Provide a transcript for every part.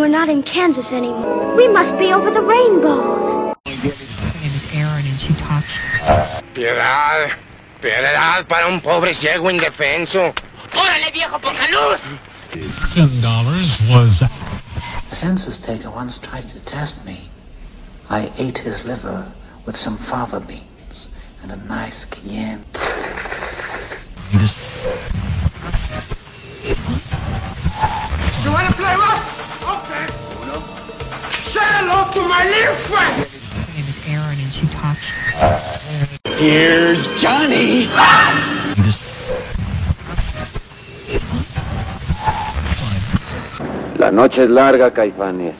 not in Kansas anymore. We must be over the rainbow. Aaron and she talks. Piedad, piedad para un pobre ciego indefenso. ¡Órale, viejo, poca luz! $10 was... A census taker once tried to test me. I ate his liver with some fava beans and a nice cayenne. You wanna play rough? Okay. Say hello to my little friend! Her name is Aaron and she talks. Here's Johnny! La noche es larga, Caifanes.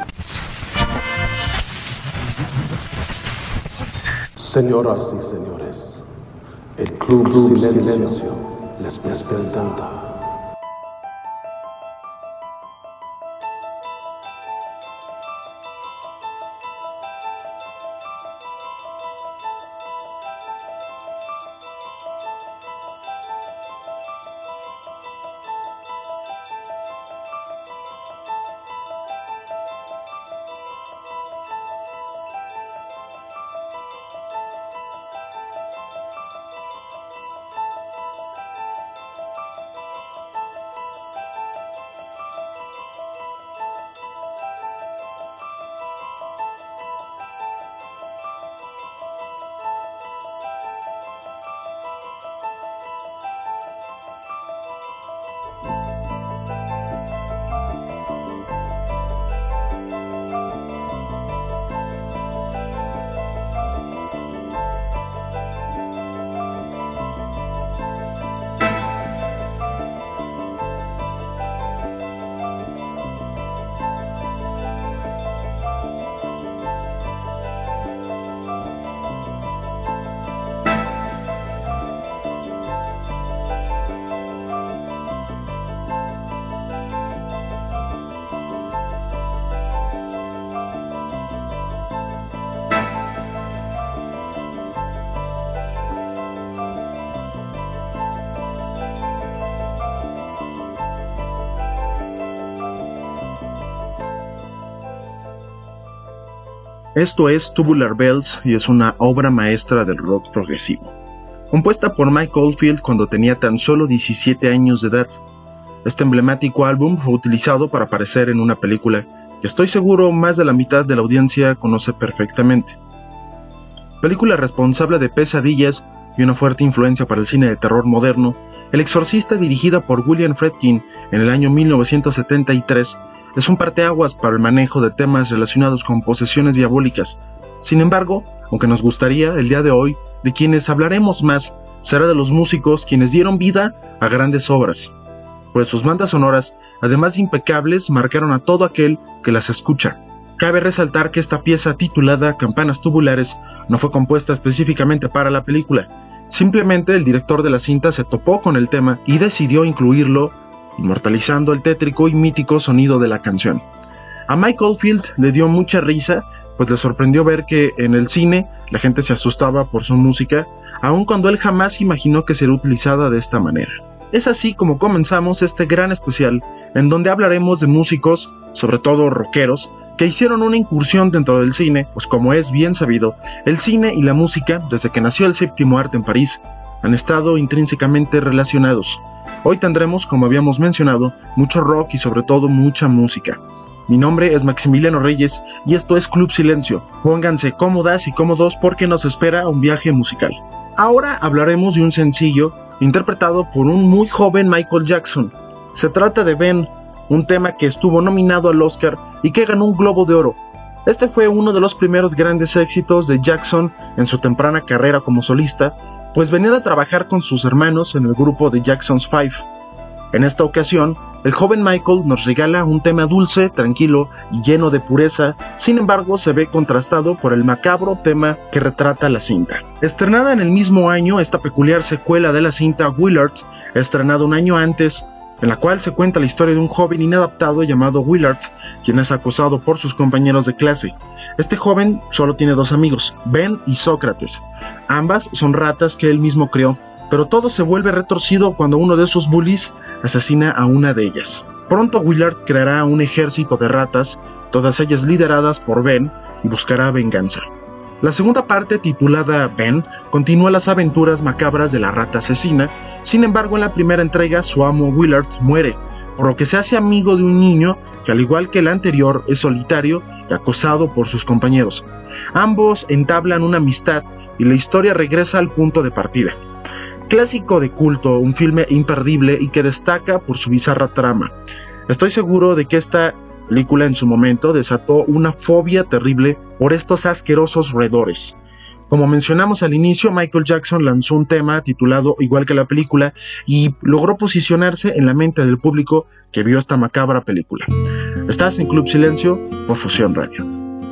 Señoras y señores, el Club Silencio les presenta. Esto es Tubular Bells y es una obra maestra del rock progresivo, compuesta por Mike Oldfield cuando tenía tan solo 17 años de edad. Este emblemático álbum fue utilizado para aparecer en una película que estoy seguro más de la mitad de la audiencia conoce perfectamente. Película responsable de pesadillas y una fuerte influencia para el cine de terror moderno, El Exorcista, dirigida por William Friedkin en el año 1973, es un parteaguas para el manejo de temas relacionados con posesiones diabólicas. Sin embargo, aunque nos gustaría, el día de hoy, de quienes hablaremos más, será de los músicos quienes dieron vida a grandes obras, pues sus bandas sonoras, además de impecables, marcaron a todo aquel que las escucha. Cabe resaltar que esta pieza titulada Campanas Tubulares no fue compuesta específicamente para la película, simplemente el director de la cinta se topó con el tema y decidió incluirlo, inmortalizando el tétrico y mítico sonido de la canción. A Mike Oldfield le dio mucha risa, pues le sorprendió ver que en el cine la gente se asustaba por su música, aun cuando él jamás imaginó que sería utilizada de esta manera. Es así como comenzamos este gran especial, en donde hablaremos de músicos, sobre todo rockeros, que hicieron una incursión dentro del cine, pues como es bien sabido, el cine y la música, desde que nació el séptimo arte en París, han estado intrínsecamente relacionados. Hoy tendremos, como habíamos mencionado, mucho rock y sobre todo mucha música. Mi nombre es Maximiliano Reyes y esto es Club Silencio. Pónganse cómodas y cómodos porque nos espera un viaje musical. Ahora hablaremos de un sencillo interpretado por un muy joven Michael Jackson. Se trata de Ben, un tema que estuvo nominado al Oscar y que ganó un Globo de Oro. Este fue uno de los primeros grandes éxitos de Jackson en su temprana carrera como solista, pues venía de trabajar con sus hermanos en el grupo de Jackson's Five. En esta ocasión, el joven Michael nos regala un tema dulce, tranquilo y lleno de pureza, sin embargo se ve contrastado por el macabro tema que retrata la cinta. Estrenada en el mismo año, esta peculiar secuela de la cinta Willard, estrenada un año antes, en la cual se cuenta la historia de un joven inadaptado llamado Willard, quien es acosado por sus compañeros de clase. Este joven solo tiene dos amigos, Ben y Sócrates. Ambas son ratas que él mismo creó, pero todo se vuelve retorcido cuando uno de sus bullies asesina a una de ellas. Pronto Willard creará un ejército de ratas todas ellas lideradas por Ben, y buscará venganza. La segunda parte, titulada Ben, continúa las aventuras macabras de la rata asesina. Sin embargo, en la primera entrega su amo Willard muere, por lo que se hace amigo de un niño que, al igual que el anterior, es solitario y acosado por sus compañeros. Ambos entablan una amistad y la historia regresa al punto de partida. Clásico de culto, un filme imperdible y que destaca por su bizarra trama. Estoy seguro de que esta película en su momento desató una fobia terrible por estos asquerosos roedores. Como mencionamos al inicio, Michael Jackson lanzó un tema titulado igual que la película y logró posicionarse en la mente del público que vio esta macabra película. Estás en Club Silencio por Fusión Radio.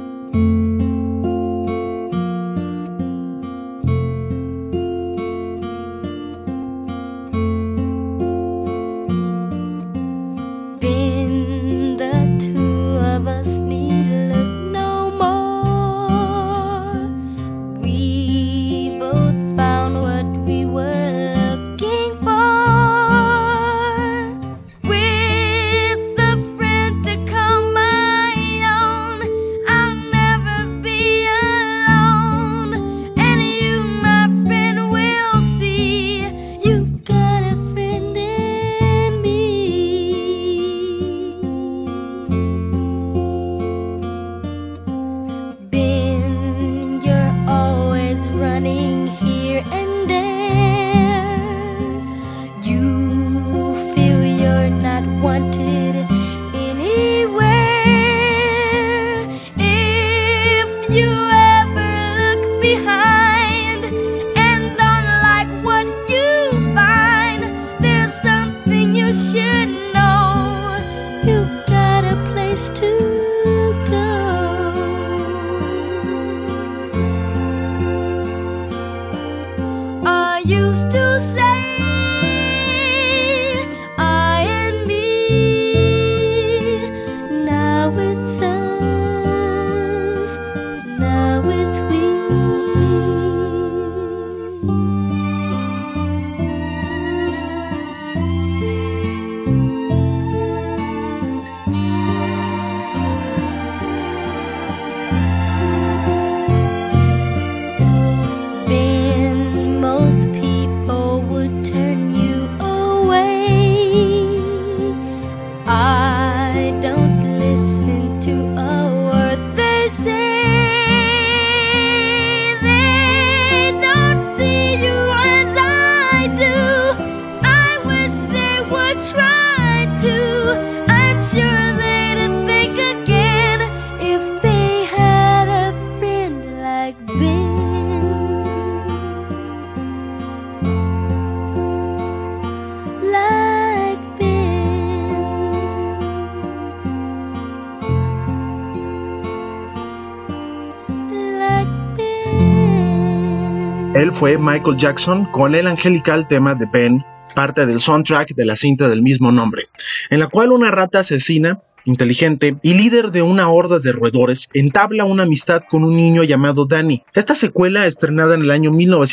Él fue Michael Jackson con el angelical tema de Ben, parte del soundtrack de la cinta del mismo nombre, en la cual una rata asesina, inteligente y líder de una horda de roedores entabla una amistad con un niño llamado Danny. Esta secuela, estrenada en el año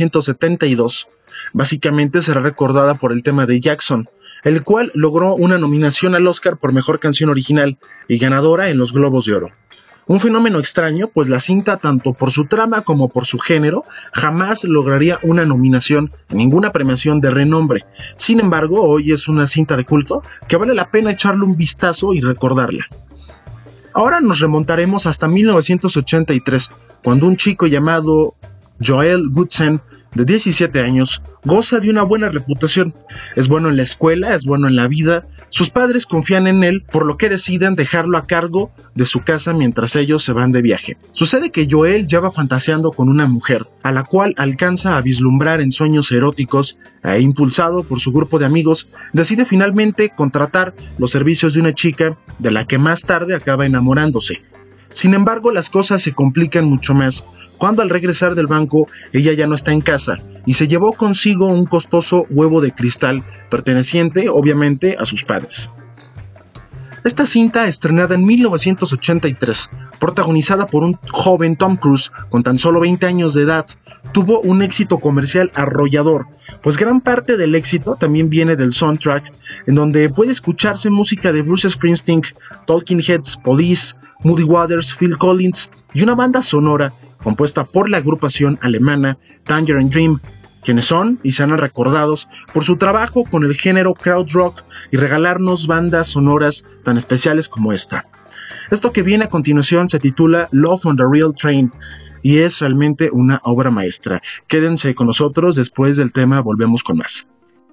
1972, básicamente será recordada por el tema de Jackson, el cual logró una nominación al Oscar por Mejor Canción Original y ganadora en los Globos de Oro. Un fenómeno extraño, pues la cinta, tanto por su trama como por su género, jamás lograría una nominación en ninguna premiación de renombre. Sin embargo, hoy es una cinta de culto que vale la pena echarle un vistazo y recordarla. Ahora nos remontaremos hasta 1983, cuando un chico llamado Joel Goodson, de 17 años, goza de una buena reputación. Es bueno en la escuela, es bueno en la vida. Sus padres confían en él, por lo que deciden dejarlo a cargo de su casa mientras ellos se van de viaje. Sucede que Joel ya va fantaseando con una mujer, a la cual alcanza a vislumbrar en sueños eróticos, e impulsado por su grupo de amigos, decide finalmente contratar los servicios de una chica, de la que más tarde acaba enamorándose. Sin embargo, las cosas se complican mucho más cuando al regresar del banco ella ya no está en casa y se llevó consigo un costoso huevo de cristal perteneciente obviamente a sus padres. Esta cinta, estrenada en 1983, protagonizada por un joven Tom Cruise con tan solo 20 años de edad, tuvo un éxito comercial arrollador, pues gran parte del éxito también viene del soundtrack, en donde puede escucharse música de Bruce Springsteen, Talking Heads, Police, Muddy Waters, Phil Collins y una banda sonora compuesta por la agrupación alemana Tangerine Dream, quienes son y serán recordados por su trabajo con el género krautrock y regalarnos bandas sonoras tan especiales como esta. Esto que viene a continuación se titula Love on the Real Train y es realmente una obra maestra. Quédense con nosotros, después del tema volvemos con más.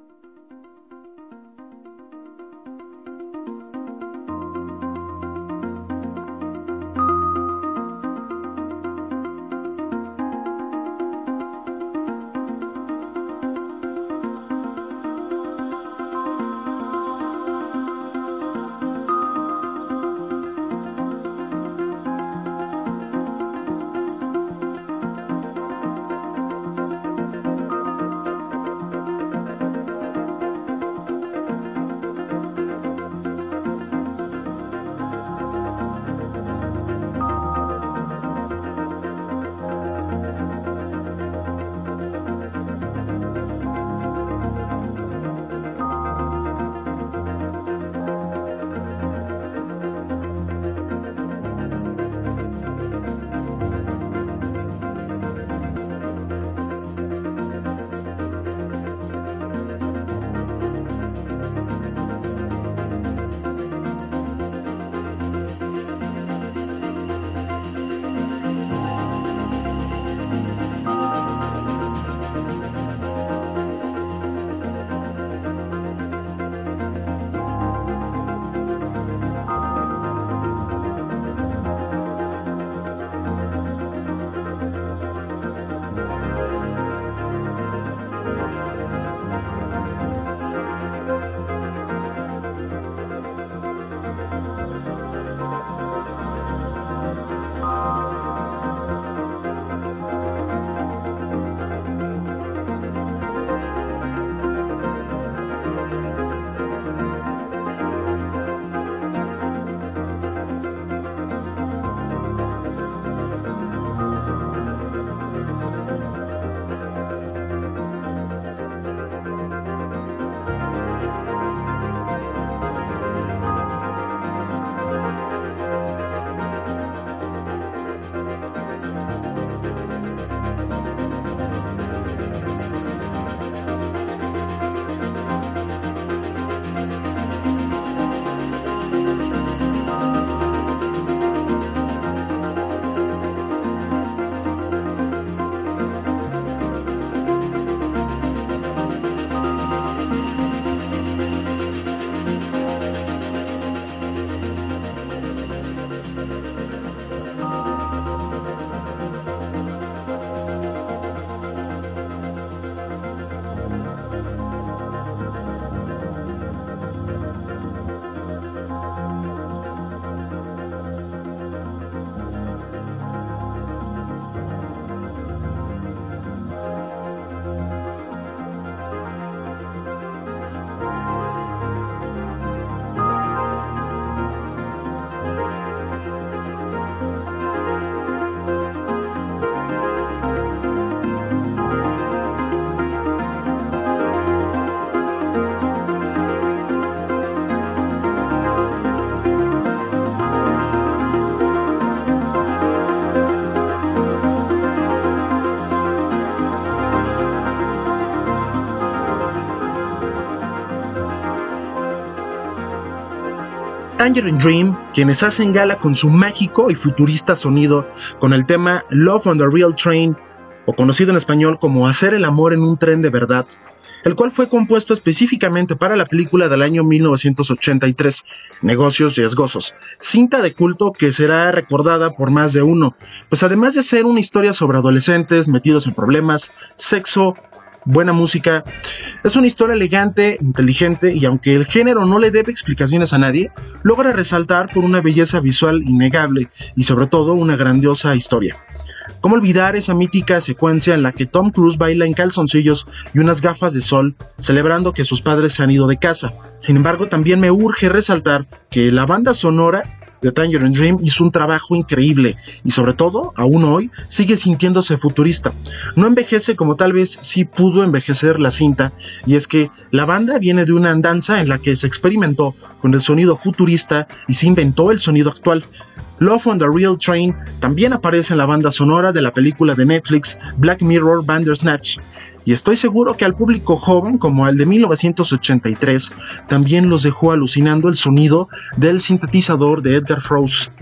Tangerine Dream, quienes hacen gala con su mágico y futurista sonido con el tema Love on the Real Train, o conocido en español como Hacer el amor en un tren de verdad, el cual fue compuesto específicamente para la película del año 1983, Negocios Riesgosos, cinta de culto que será recordada por más de uno, pues además de ser una historia sobre adolescentes metidos en problemas, sexo buena música. Es una historia elegante, inteligente y aunque el género no le debe explicaciones a nadie, logra resaltar por una belleza visual innegable y sobre todo una grandiosa historia. ¿Cómo olvidar esa mítica secuencia en la que Tom Cruise baila en calzoncillos y unas gafas de sol, celebrando que sus padres se han ido de casa? Sin embargo, también me urge resaltar que la banda sonora de Tangerine Dream hizo un trabajo increíble y sobre todo, aún hoy, sigue sintiéndose futurista. No envejece como tal vez sí pudo envejecer la cinta, y es que la banda viene de una andanza en la que se experimentó con el sonido futurista y se inventó el sonido actual. Love on the Real Train también aparece en la banda sonora de la película de Netflix Black Mirror Bandersnatch, y estoy seguro que al público joven como al de 1983 también los dejó alucinando el sonido del sintetizador de Edgar Froese.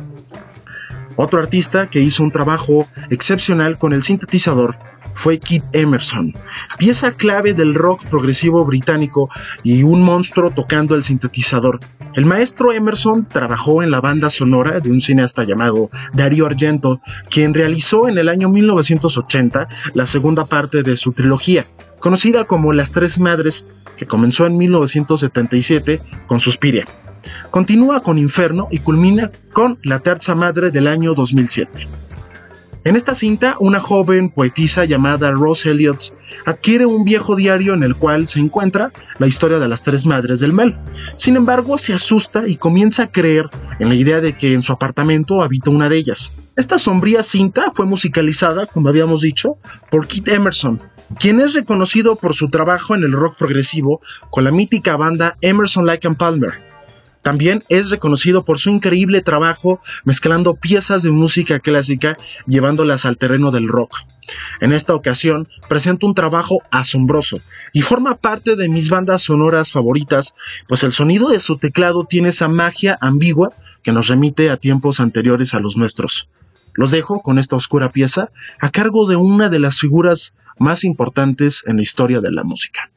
Otro artista que hizo un trabajo excepcional con el sintetizador fue Keith Emerson, pieza clave del rock progresivo británico y un monstruo tocando el sintetizador. El maestro Emerson trabajó en la banda sonora de un cineasta llamado Dario Argento, quien realizó en el año 1980 la segunda parte de su trilogía, conocida como Las Tres Madres, que comenzó en 1977 con Suspiria. Continúa con Inferno y culmina con La Terza Madre del año 2007. En esta cinta, una joven poetisa llamada Rose Elliott adquiere un viejo diario en el cual se encuentra la historia de las tres madres del mal. Sin embargo, se asusta y comienza a creer en la idea de que en su apartamento habita una de ellas. Esta sombría cinta fue musicalizada, como habíamos dicho, por Keith Emerson, quien es reconocido por su trabajo en el rock progresivo con la mítica banda Emerson, Lake and Palmer. También es reconocido por su increíble trabajo mezclando piezas de música clásica llevándolas al terreno del rock. En esta ocasión presenta un trabajo asombroso y forma parte de mis bandas sonoras favoritas, pues el sonido de su teclado tiene esa magia ambigua que nos remite a tiempos anteriores a los nuestros. Los dejo con esta oscura pieza a cargo de una de las figuras más importantes en la historia de la música.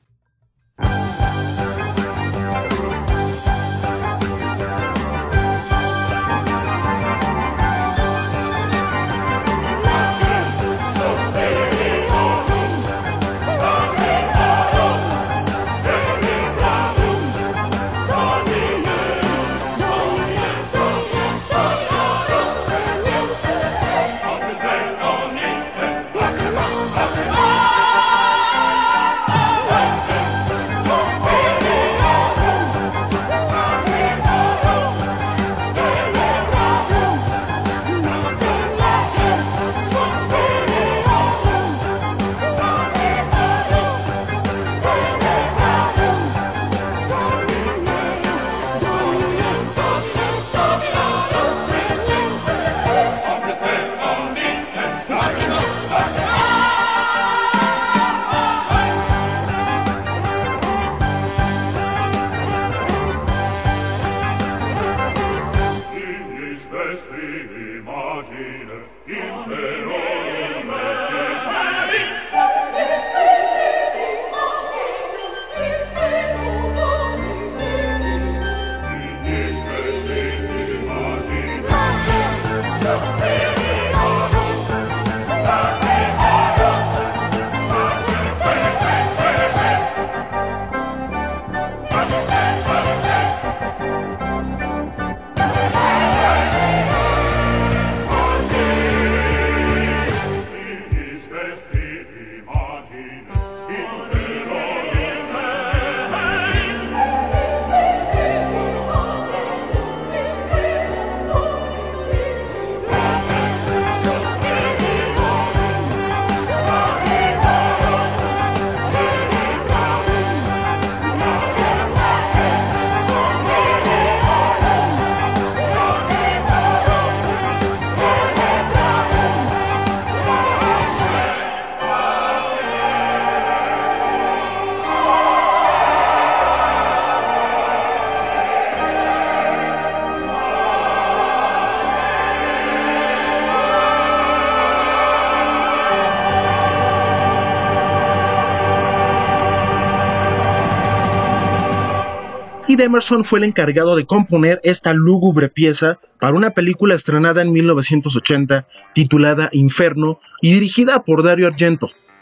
Keith Emerson fue el encargado de componer esta lúgubre pieza para una película estrenada en 1980 titulada Inferno y dirigida por Dario Argento.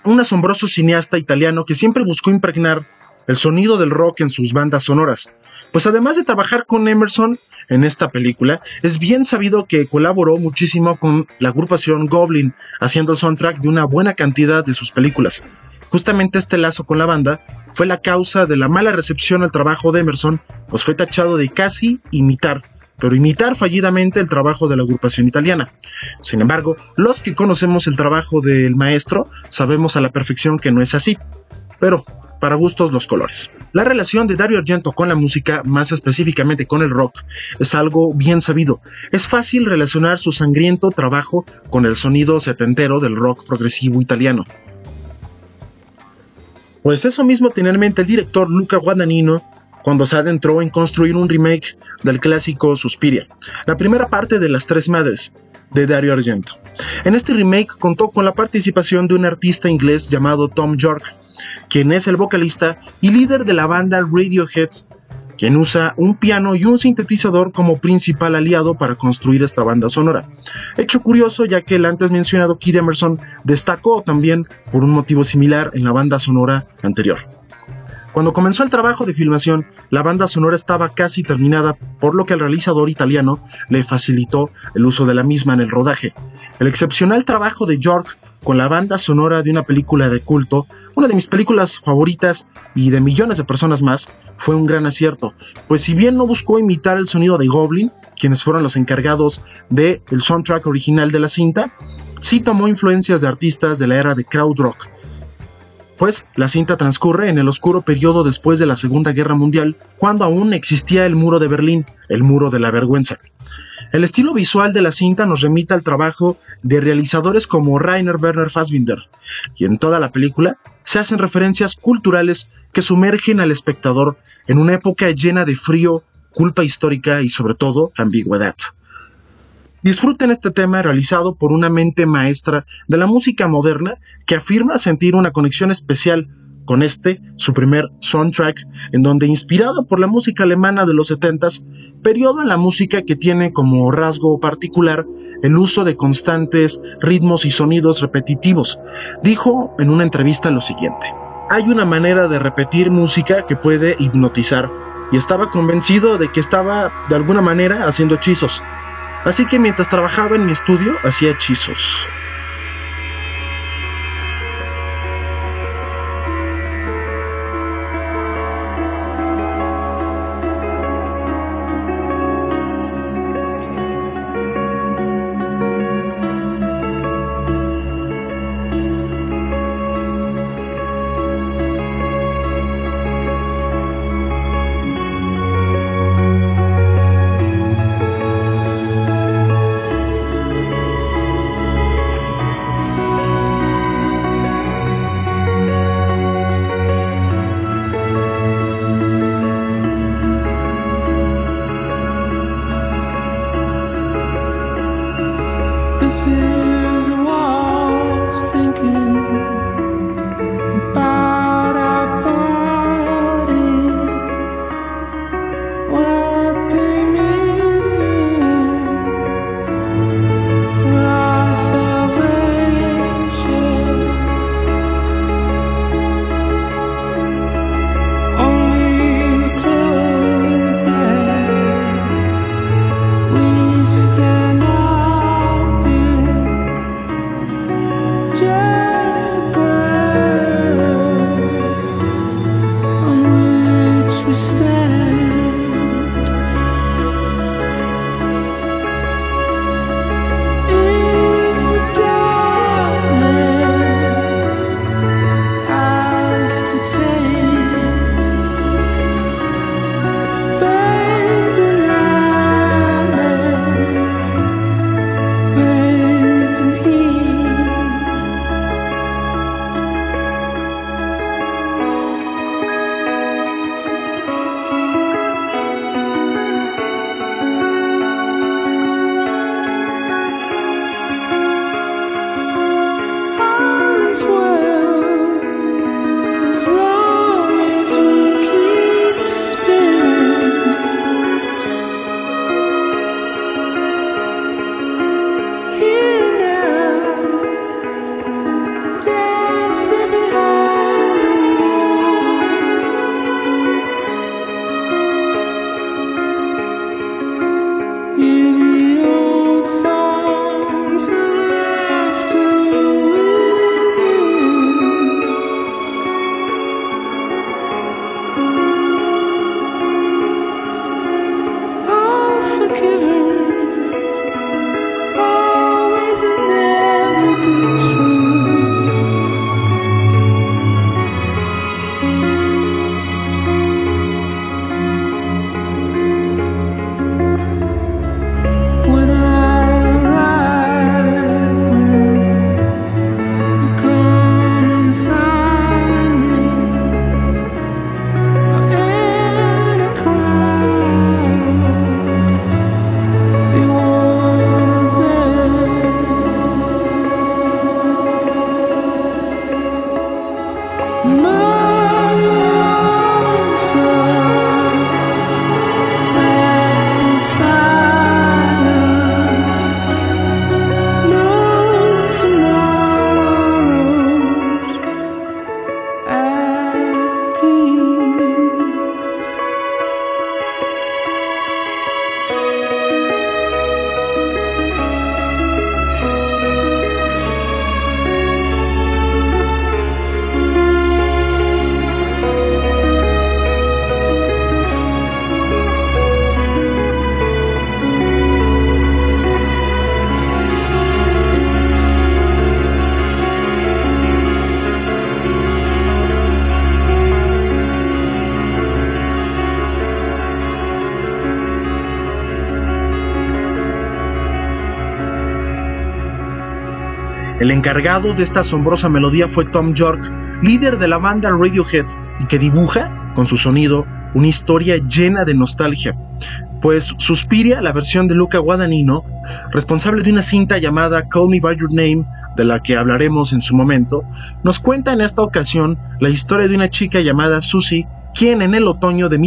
un asombroso cineasta italiano que siempre buscó impregnar el sonido del rock en sus bandas sonoras. Pues además de trabajar con Emerson en esta película, es bien sabido que colaboró muchísimo con la agrupación Goblin, haciendo el soundtrack de una buena cantidad de sus películas. Justamente este lazo con la banda fue la causa de la mala recepción al trabajo de Emerson, pues fue tachado de casi imitar fallidamente el trabajo de la agrupación italiana. Sin embargo, los que conocemos el trabajo del maestro sabemos a la perfección que no es así. Pero, para gustos los colores. La relación de Dario Argento con la música, más específicamente con el rock, es algo bien sabido. Es fácil relacionar su sangriento trabajo con el sonido setentero del rock progresivo italiano. Pues eso mismo tenía en mente el director Luca Guadagnino cuando se adentró en construir un remake del clásico Suspiria, la primera parte de Las Tres Madres, de Dario Argento. En este remake contó con la participación de un artista inglés llamado Tom York, quien es el vocalista y líder de la banda Radiohead, quien usa un piano y un sintetizador como principal aliado para construir esta banda sonora. Hecho curioso, ya que el antes mencionado Kid Emerson destacó también por un motivo similar en la banda sonora anterior. Cuando comenzó el trabajo de filmación, la banda sonora estaba casi terminada, por lo que el realizador italiano le facilitó el uso de la misma en el rodaje. El excepcional trabajo de York con la banda sonora de una película de culto, una de mis películas favoritas y de millones de personas más, fue un gran acierto, pues si bien no buscó imitar el sonido de Goblin, quienes fueron los encargados del soundtrack original de la cinta, sí tomó influencias de artistas de la era de krautrock, pues la cinta transcurre en el oscuro periodo después de la Segunda Guerra Mundial, cuando aún existía el muro de Berlín, el muro de la vergüenza. El estilo visual de la cinta nos remite al trabajo de realizadores como Rainer Werner Fassbinder, y en toda la película se hacen referencias culturales que sumergen al espectador en una época llena de frío, culpa histórica y sobre todo ambigüedad. Disfruten este tema realizado por una mente maestra de la música moderna que afirma sentir una conexión especial con su primer soundtrack, en donde, inspirado por la música alemana de los 70s, periodo en la música que tiene como rasgo particular el uso de constantes ritmos y sonidos repetitivos, dijo en una entrevista lo siguiente: hay una manera de repetir música que puede hipnotizar, y estaba convencido de que estaba de alguna manera haciendo hechizos. Así que mientras trabajaba en mi estudio, hacía hechizos. El encargado de esta asombrosa melodía fue Thom Yorke, líder de la banda Radiohead, y que dibuja, con su sonido, una historia llena de nostalgia, pues Suspiria, la versión de Luca Guadagnino, responsable de una cinta llamada Call Me By Your Name, de la que hablaremos en su momento, nos cuenta en esta ocasión la historia de una chica llamada Susie, quien en el otoño de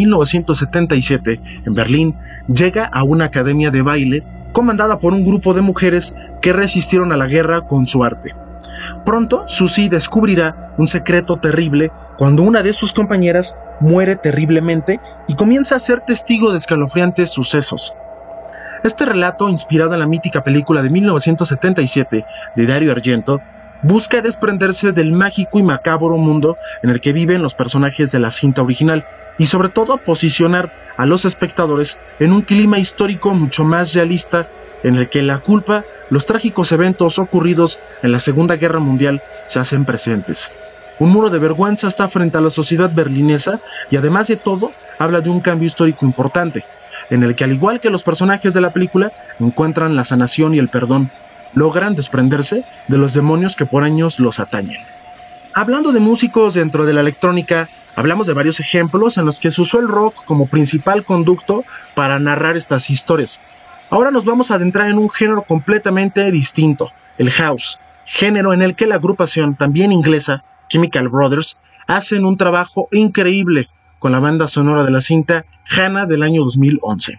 1977, en Berlín, llega a una academia de baile comandada por un grupo de mujeres que resistieron a la guerra con su arte. Pronto, Susie descubrirá un secreto terrible cuando una de sus compañeras muere terriblemente y comienza a ser testigo de escalofriantes sucesos. Este relato, inspirado en la mítica película de 1977 de Dario Argento, busca desprenderse del mágico y macabro mundo en el que viven los personajes de la cinta original y sobre todo posicionar a los espectadores en un clima histórico mucho más realista en el que la culpa, los trágicos eventos ocurridos en la Segunda Guerra Mundial se hacen presentes. Un muro de vergüenza está frente a la sociedad berlinesa y además de todo habla de un cambio histórico importante, en el que al igual que los personajes de la película encuentran la sanación y el perdón, logran desprenderse de los demonios que por años los atañen. Hablando de músicos dentro de la electrónica, hablamos de varios ejemplos en los que se usó el rock como principal conducto para narrar estas historias. Ahora nos vamos a adentrar en un género completamente distinto, el house, género en el que la agrupación, también inglesa, Chemical Brothers, hacen un trabajo increíble con la banda sonora de la cinta Hannah del año 2011.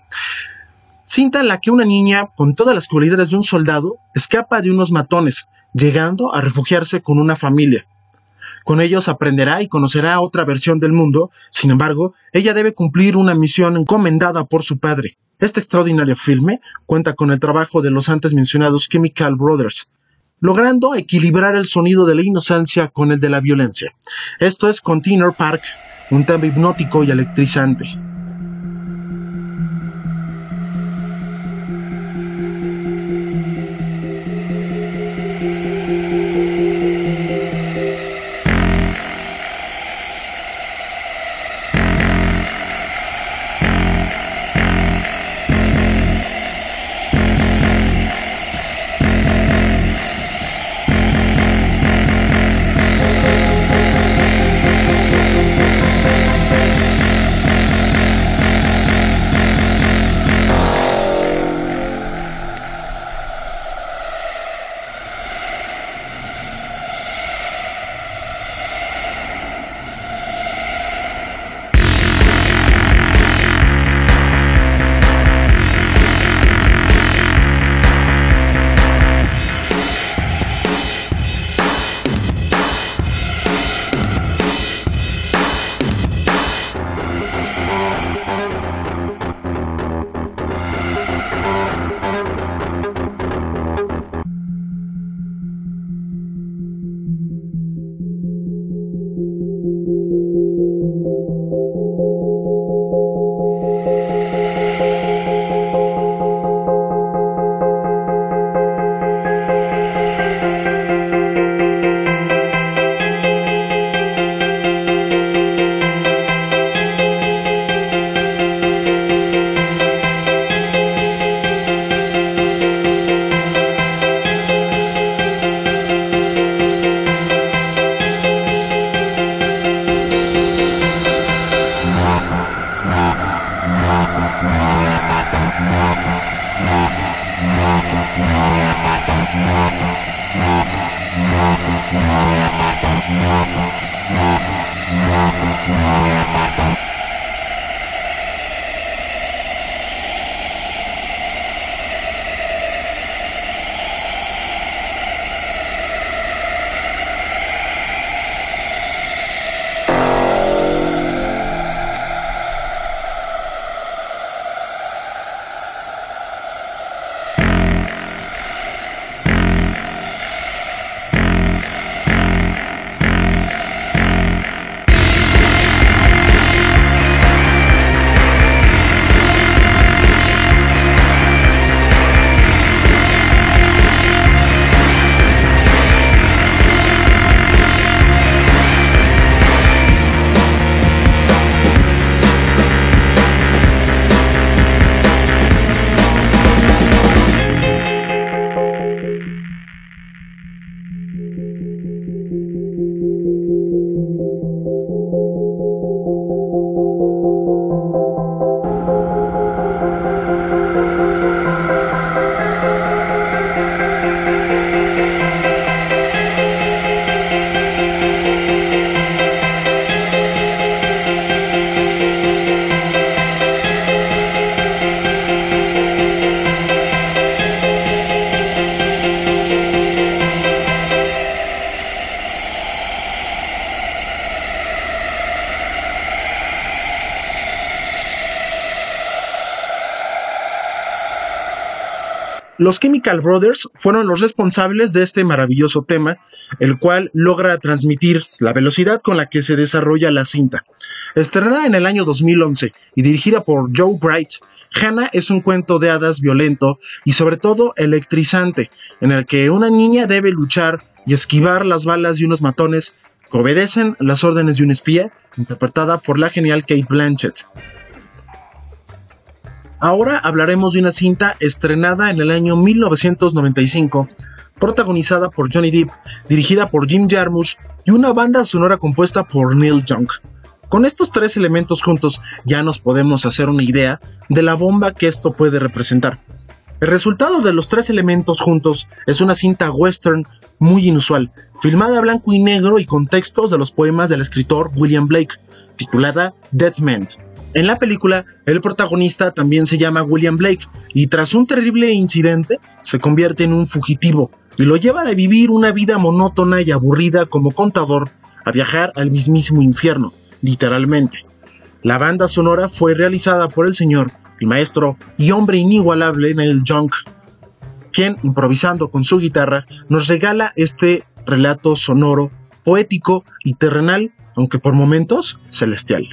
Cinta en la que una niña, con todas las cualidades de un soldado, escapa de unos matones, llegando a refugiarse con una familia. Con ellos aprenderá y conocerá otra versión del mundo, sin embargo, ella debe cumplir una misión encomendada por su padre. Este extraordinario filme cuenta con el trabajo de los antes mencionados Chemical Brothers, logrando equilibrar el sonido de la inocencia con el de la violencia. Esto es Container Park, un tema hipnótico y electrizante. Los Chemical Brothers fueron los responsables de este maravilloso tema, el cual logra transmitir la velocidad con la que se desarrolla la cinta. Estrenada en el año 2011 y dirigida por Joe Bright, Hannah es un cuento de hadas violento y sobre todo electrizante, en el que una niña debe luchar y esquivar las balas de unos matones que obedecen las órdenes de un espía, interpretada por la genial Cate Blanchett. Ahora hablaremos de una cinta estrenada en el año 1995, protagonizada por Johnny Depp, dirigida por Jim Jarmusch y una banda sonora compuesta por Neil Young. Con estos tres elementos juntos ya nos podemos hacer una idea de la bomba que esto puede representar. El resultado de los tres elementos juntos es una cinta western muy inusual, filmada a blanco y negro y con textos de los poemas del escritor William Blake, titulada Dead Man. En la película, el protagonista también se llama William Blake y tras un terrible incidente se convierte en un fugitivo y lo lleva de vivir una vida monótona y aburrida como contador a viajar al mismísimo infierno, literalmente. La banda sonora fue realizada por el señor, el maestro y hombre inigualable Neil Young, quien, improvisando con su guitarra, nos regala este relato sonoro, poético y terrenal, aunque por momentos celestial.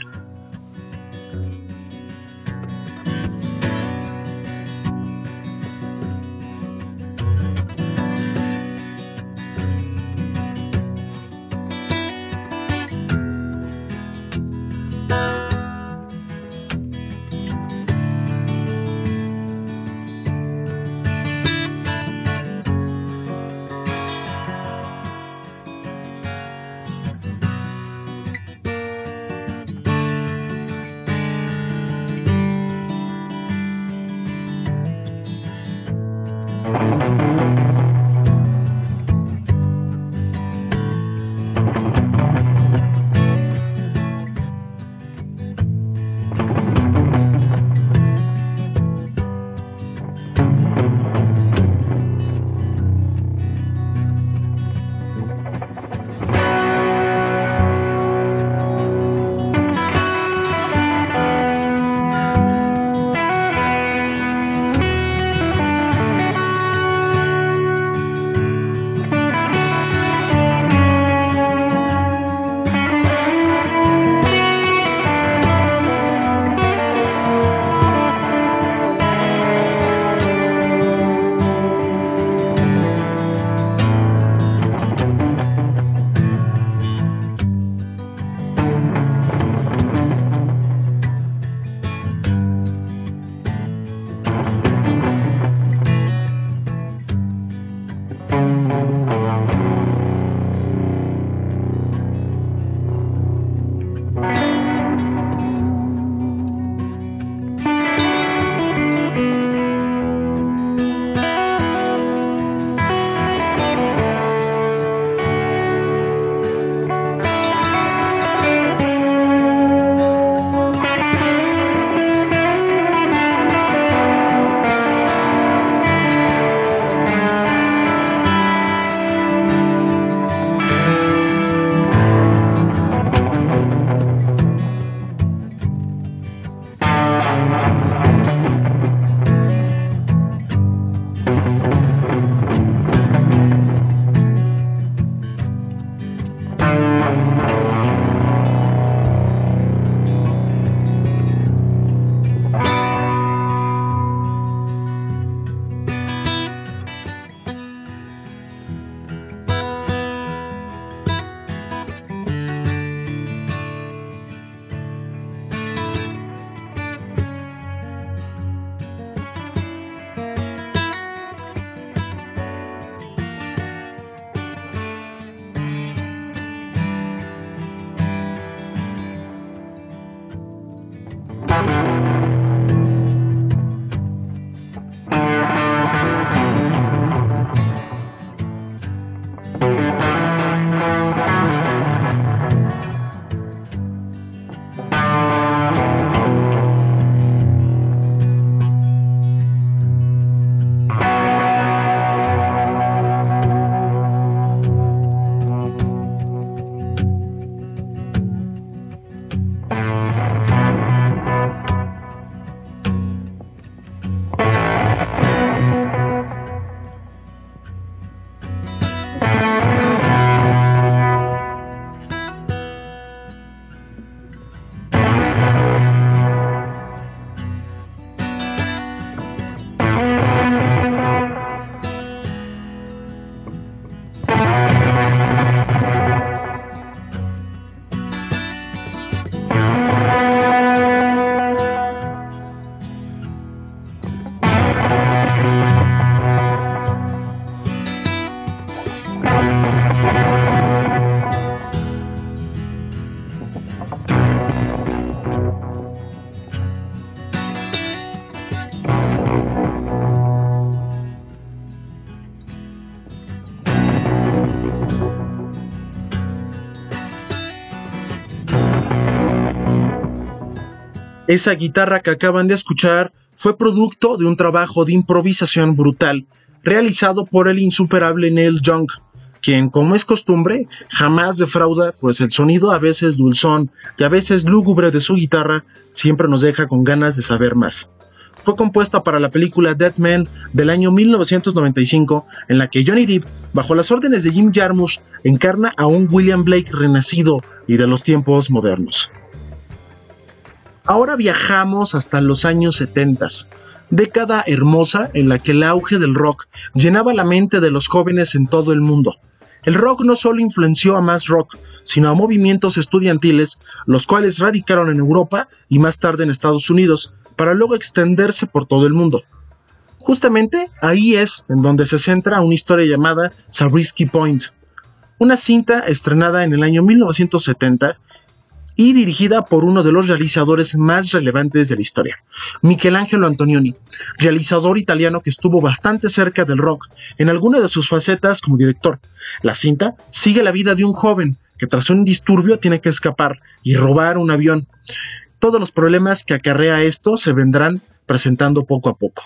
Esa guitarra que acaban de escuchar fue producto de un trabajo de improvisación brutal realizado por el insuperable Neil Young, quien, como es costumbre, jamás defrauda, pues el sonido a veces dulzón y a veces lúgubre de su guitarra siempre nos deja con ganas de saber más. Fue compuesta para la película Dead Man del año 1995, en la que Johnny Depp, bajo las órdenes de Jim Jarmusch, encarna a un William Blake renacido y de los tiempos modernos. Ahora viajamos hasta los años 70, década hermosa en la que el auge del rock llenaba la mente de los jóvenes en todo el mundo. El rock no solo influenció a más rock, sino a movimientos estudiantiles, los cuales radicaron en Europa y más tarde en Estados Unidos, para luego extenderse por todo el mundo. Justamente ahí es en donde se centra una historia llamada Zabriskie Point, una cinta estrenada en el año 1970 y dirigida por uno de los realizadores más relevantes de la historia, Michelangelo Antonioni, realizador italiano que estuvo bastante cerca del rock en alguna de sus facetas como director. La cinta sigue la vida de un joven que tras un disturbio tiene que escapar y robar un avión. Todos los problemas que acarrea esto se vendrán presentando poco a poco.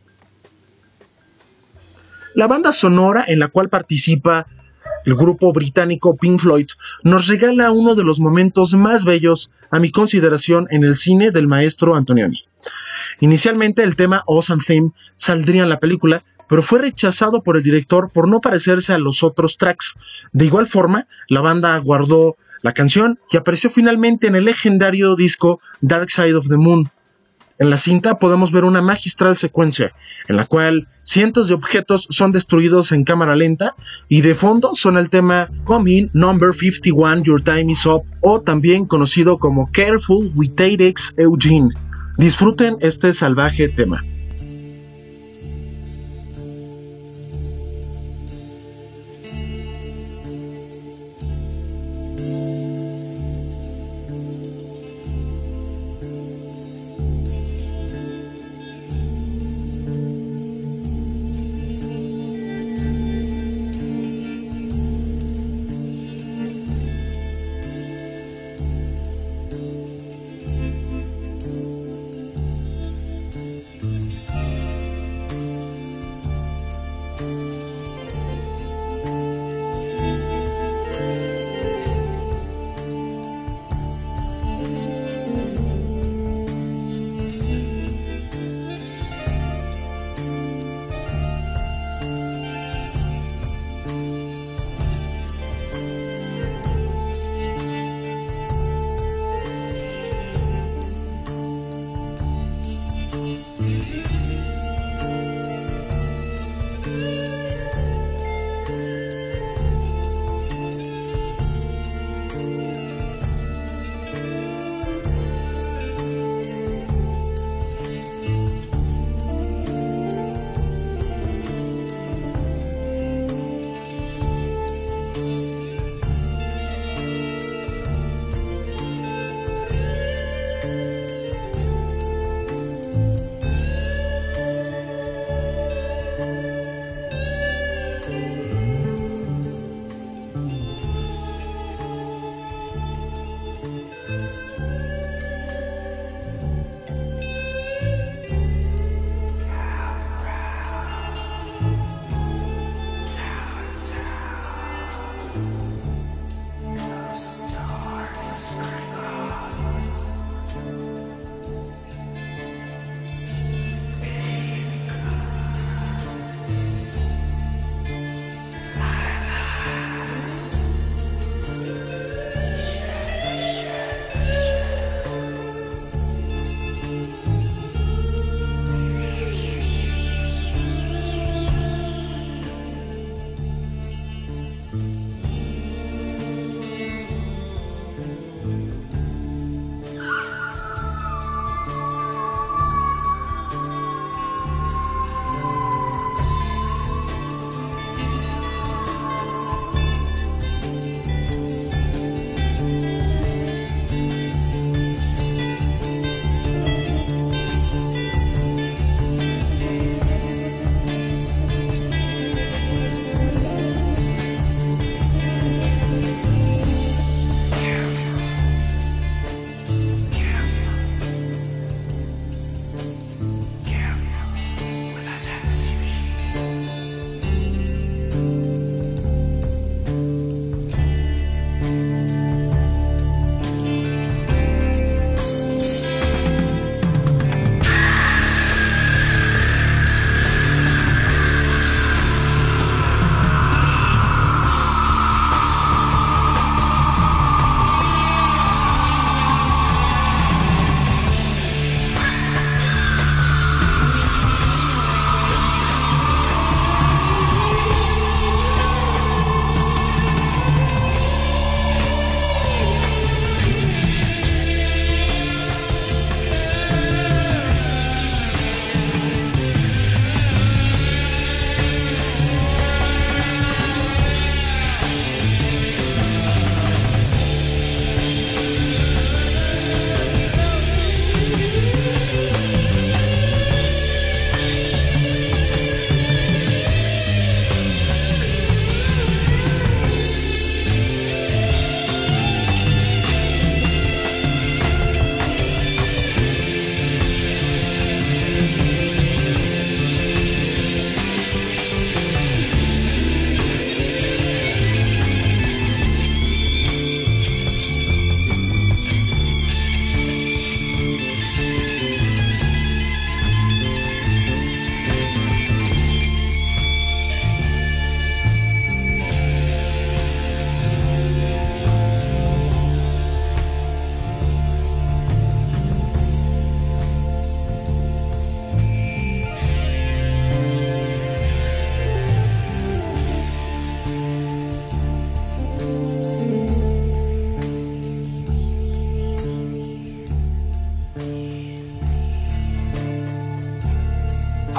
La banda sonora en la cual participa el grupo británico Pink Floyd nos regala uno de los momentos más bellos, a mi consideración, en el cine del maestro Antonioni. Inicialmente el tema Awesome Theme saldría en la película, pero fue rechazado por el director por no parecerse a los otros tracks. De igual forma, la banda guardó la canción y apareció finalmente en el legendario disco Dark Side of the Moon. En la cinta podemos ver una magistral secuencia en la cual cientos de objetos son destruidos en cámara lenta y de fondo suena el tema Come In Number 51 Your Time Is Up, o también conocido como Careful with TEDx Eugene. Disfruten este salvaje tema.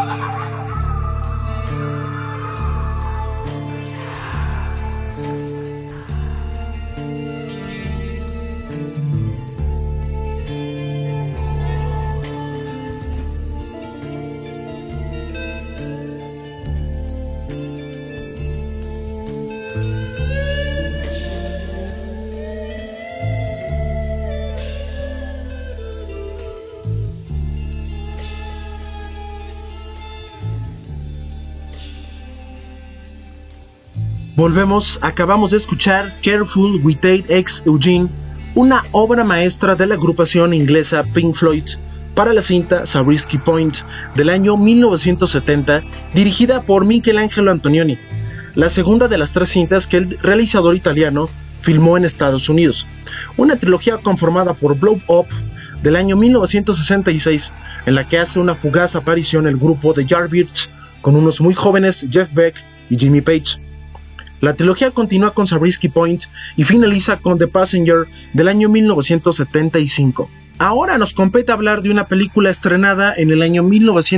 Volvemos, acabamos de escuchar Careful Without Ex Eugene, una obra maestra de la agrupación inglesa Pink Floyd, para la cinta Zabriskie Point del año 1970, dirigida por Michelangelo Antonioni, la segunda de las 3 cintas que el realizador italiano filmó en Estados Unidos. Una trilogía conformada por Blow Up del año 1966, en la que hace una fugaz aparición el grupo de Yardbirds con unos muy jóvenes Jeff Beck y Jimmy Page. La trilogía continúa con Zabriskie Point y finaliza con The Passenger del año 1975. Ahora nos compete hablar de una película estrenada en el año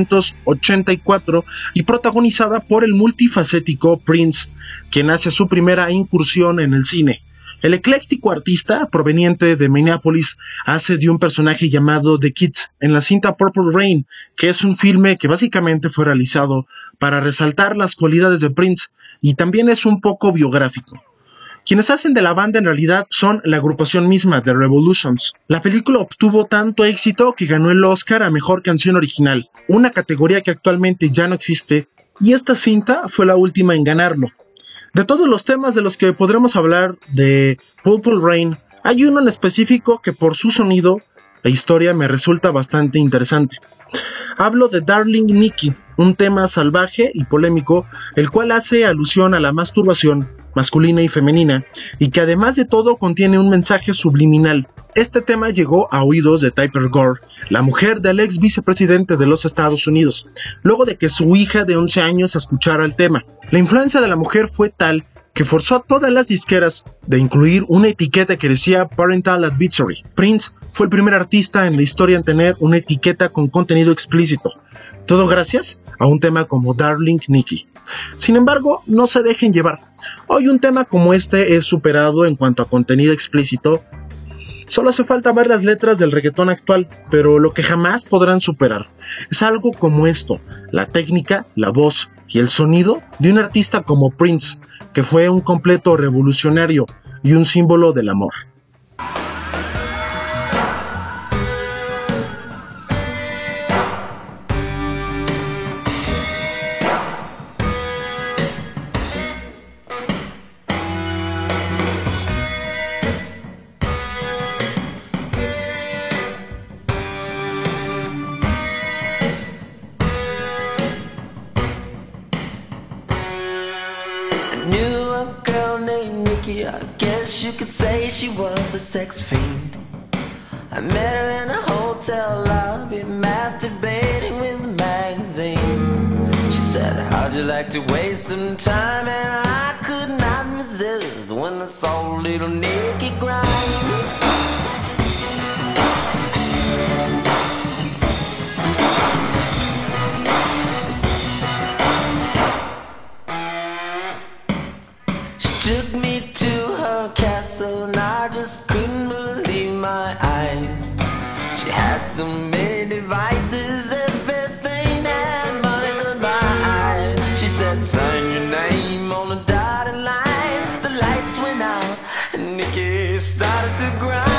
1984 y protagonizada por el multifacético Prince, quien hace su primera incursión en el cine. El ecléctico artista, proveniente de Minneapolis, hace de un personaje llamado The Kid en la cinta Purple Rain, que es un filme que básicamente fue realizado para resaltar las cualidades de Prince, y también es un poco biográfico. Quienes hacen de la banda en realidad son la agrupación misma, The Revolutions. La película obtuvo tanto éxito que ganó el Oscar a Mejor Canción Original, una categoría que actualmente ya no existe, y esta cinta fue la última en ganarlo. De todos los temas de los que podremos hablar de Purple Rain, hay uno en específico que por su sonido e historia me resulta bastante interesante. Hablo de Darling Nikki, un tema salvaje y polémico, el cual hace alusión a la masturbación masculina y femenina, y que además de todo contiene un mensaje subliminal. Este tema llegó a oídos de Tipper Gore, la mujer del ex vicepresidente de los Estados Unidos, luego de que su hija de 11 años escuchara el tema. La influencia de la mujer fue tal que forzó a todas las disqueras de incluir una etiqueta que decía Parental Advisory. Prince fue el primer artista en la historia en tener una etiqueta con contenido explícito, todo gracias a un tema como Darling Nikki. Sin embargo, no se dejen llevar. Hoy un tema como este es superado en cuanto a contenido explícito. Solo hace falta ver las letras del reggaetón actual, pero lo que jamás podrán superar es algo como esto: la técnica, la voz y el sonido de un artista como Prince, que fue un completo revolucionario y un símbolo del amor. I guess you could say she was a sex fiend. I met her in a hotel lobby, masturbating with a magazine. She said, how'd you like to waste some time? And I could not resist when I saw little Nikki grind. Took me to her castle and I just couldn't believe my eyes. She had so many devices, everything that money could buy. She said, sign your name on the dotted line. The lights went out and Nikki started to grind.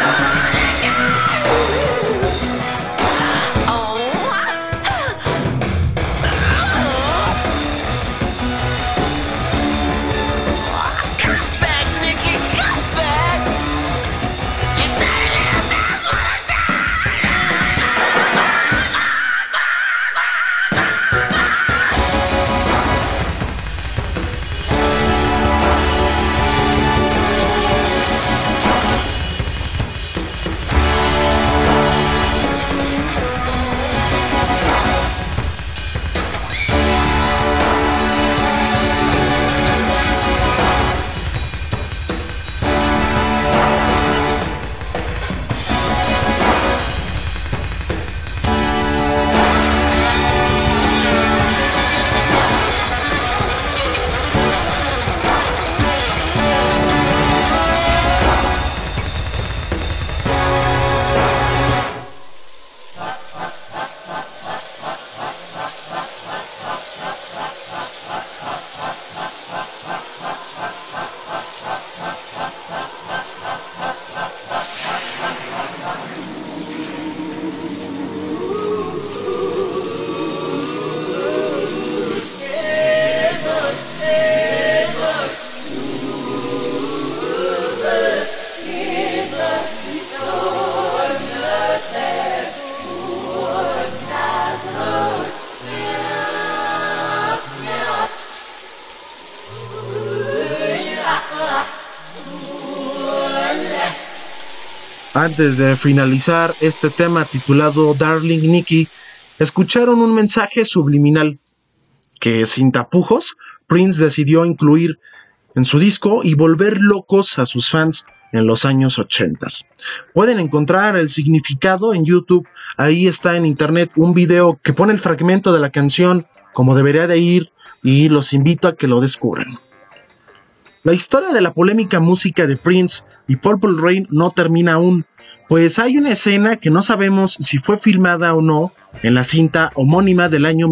Antes de finalizar este tema titulado Darling Nikki, escucharon un mensaje subliminal que, sin tapujos, Prince decidió incluir en su disco y volver locos a sus fans en los años 80. Pueden encontrar el significado en YouTube, ahí está en internet un video que pone el fragmento de la canción como debería de ir y los invito a que lo descubran. La historia de la polémica música de Prince y Purple Rain no termina aún, pues hay una escena que no sabemos si fue filmada o no en la cinta homónima del año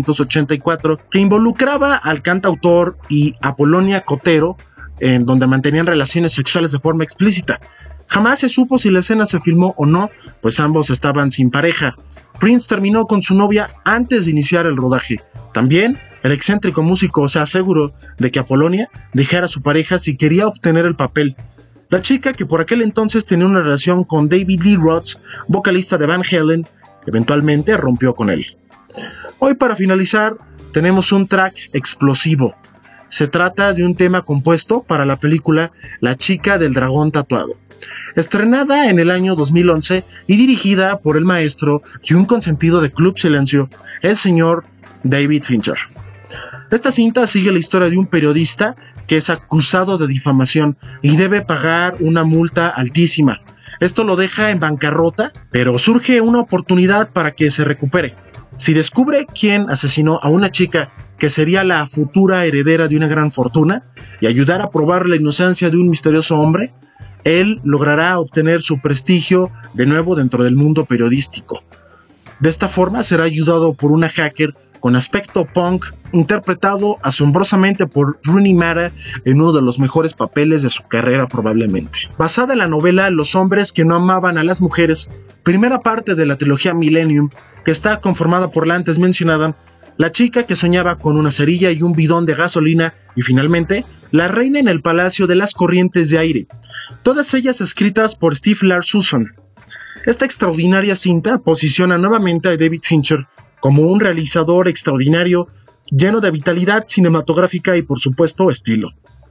1984 que involucraba al cantautor y Apollonia Kotero, en donde mantenían relaciones sexuales de forma explícita. Jamás se supo si la escena se filmó o no, pues ambos estaban sin pareja. Prince terminó con su novia antes de iniciar el rodaje. También, el excéntrico músico se aseguró de que Apollonia dejara a su pareja si quería obtener el papel. La chica, que por aquel entonces tenía una relación con David Lee Roth, vocalista de Van Halen, eventualmente rompió con él. Hoy, para finalizar, tenemos un track explosivo. Se trata de un tema compuesto para la película La chica del dragón tatuado, estrenada en el año 2011 y dirigida por el maestro y un consentido de Club Silencio, el señor David Fincher. Esta cinta sigue la historia de un periodista que es acusado de difamación y debe pagar una multa altísima. Esto lo deja en bancarrota, pero surge una oportunidad para que se recupere. Si descubre quién asesinó a una chica que sería la futura heredera de una gran fortuna y ayudar a probar la inocencia de un misterioso hombre, él logrará obtener su prestigio de nuevo dentro del mundo periodístico. De esta forma será ayudado por una hacker con aspecto punk, interpretado asombrosamente por Rooney Mara en uno de los mejores papeles de su carrera probablemente. Basada en la novela Los hombres que no amaban a las mujeres, primera parte de la trilogía Millennium, que está conformada por la antes mencionada, la chica que soñaba con una cerilla y un bidón de gasolina, y finalmente, la reina en el palacio de las corrientes de aire, todas ellas escritas por Steve Larsson. Esta extraordinaria cinta posiciona nuevamente a David Fincher como un realizador extraordinario, lleno de vitalidad cinematográfica y por supuesto estilo.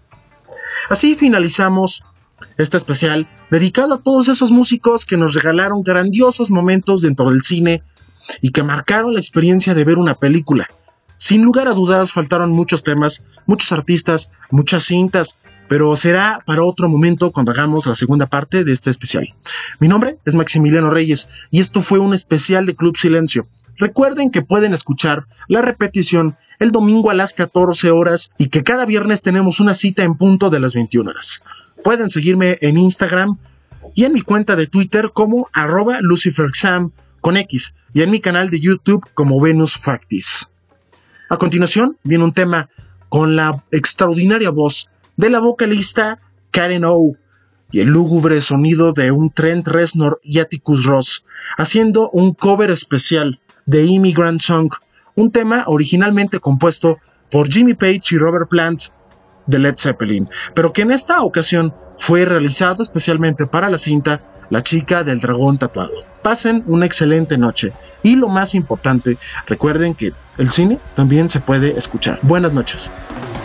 Así finalizamos este especial dedicado a todos esos músicos que nos regalaron grandiosos momentos dentro del cine y que marcaron la experiencia de ver una película. Sin lugar a dudas faltaron muchos temas, muchos artistas, muchas cintas, pero será para otro momento cuando hagamos la segunda parte de este especial. Mi nombre es Maximiliano Reyes y esto fue un especial de Club Silencio. Recuerden que pueden escuchar la repetición el domingo a las 14 horas y que cada viernes tenemos una cita en punto de las 21 horas. Pueden seguirme en Instagram y en mi cuenta de Twitter como @LuciferXam con X y en mi canal de YouTube como Venus Factis. A continuación viene un tema con la extraordinaria voz de la vocalista Karen O. y el lúgubre sonido de un Trent Reznor y Atticus Ross, haciendo un cover especial de Immigrant Song, un tema originalmente compuesto por Jimmy Page y Robert Plant de Led Zeppelin, pero que en esta ocasión fue realizado especialmente para la cinta La chica del dragón tatuado. Pasen una excelente noche y lo más importante, recuerden que el cine también se puede escuchar. Buenas noches.